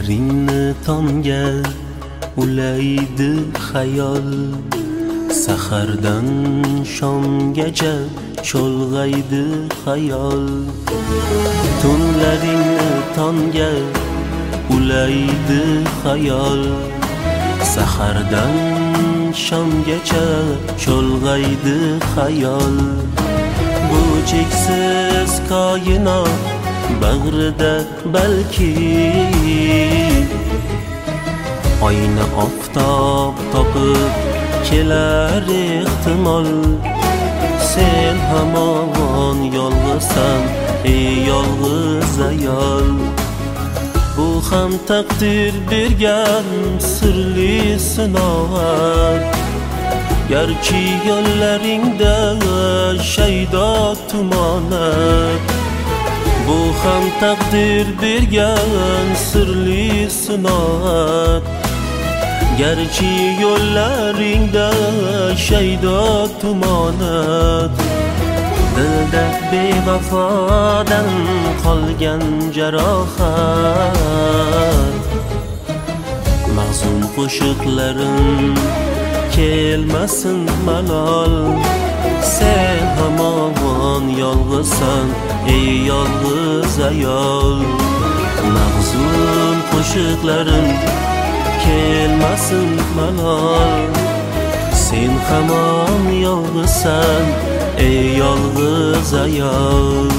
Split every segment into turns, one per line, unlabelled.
ko'zlaringni tomga ulaydi xayol, sahardan shomgacha cho'lg'aydi xayol. Tunlaringni tomga ulaydi xayol, sahardan shomgacha cho'lg'aydi xayol. Bu cheksiz koinot bag'rida balki oyna oftob topib kelar ehtimol. Sen hamon yolg'izsan ey yolg'iz ayol. Bu ham taqdir bergan sirli sinov. Garchi yo'llaringda shaydo tumonat, bu ham taqdir bergan sirli sinov. Garchi yo'llaringda shaydo tumonat, dilda bevafodan qolgan jarohat. Mahzun qo'shiqlarim kelmasin malol, sen hamon yolg'izsan ey yolg'iz ayol. Mahzun qo'shiqlarim kelmasin malol, sen hamon yolg'izsan ey yolg'iz ayol.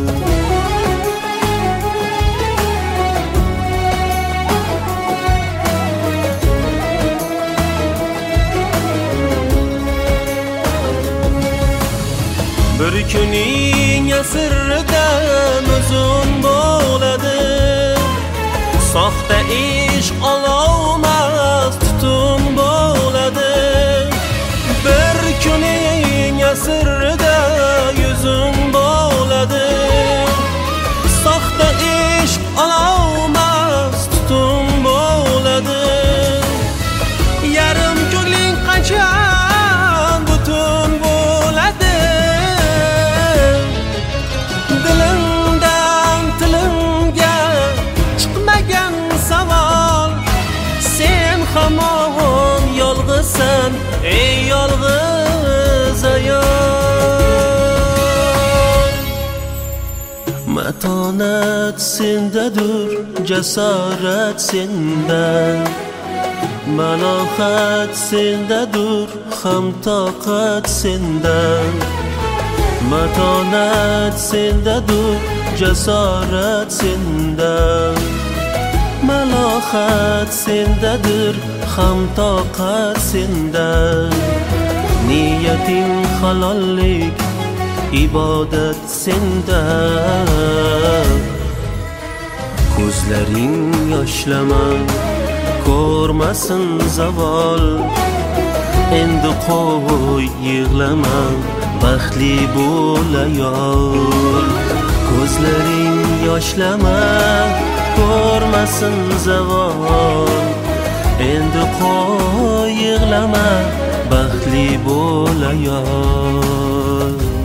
Bir kuning asridan uzun bo'ladi, soxta ish olovmas tutun bo'ladi. Bir kuning asrida yuzun bo'ladi, soxta ish olovmas tutun bo'ladi. Yarim ko'ngling qachon butun bo'ladi? Dilimdan tilimga chiqmagan savol, sen hamon yolg'izsan ey yolg'iz ayol. Matonat sendadur, jasorat senda, malohat sendadur, ham toqat senda. Matonat sendadur, jasorat senda, malohat sendadir, ham toqat senda. Niyating halollik, ibodat senda. Ko'zlaring yoshlama, ko'rmasin zavol. Endi qo'y yig'lama, baxtli bo'l ayol. Ko'zlaring yoshlama, ko'rmasin zavol. Endi qo'y yig'lama, baxtli bo'l ayol.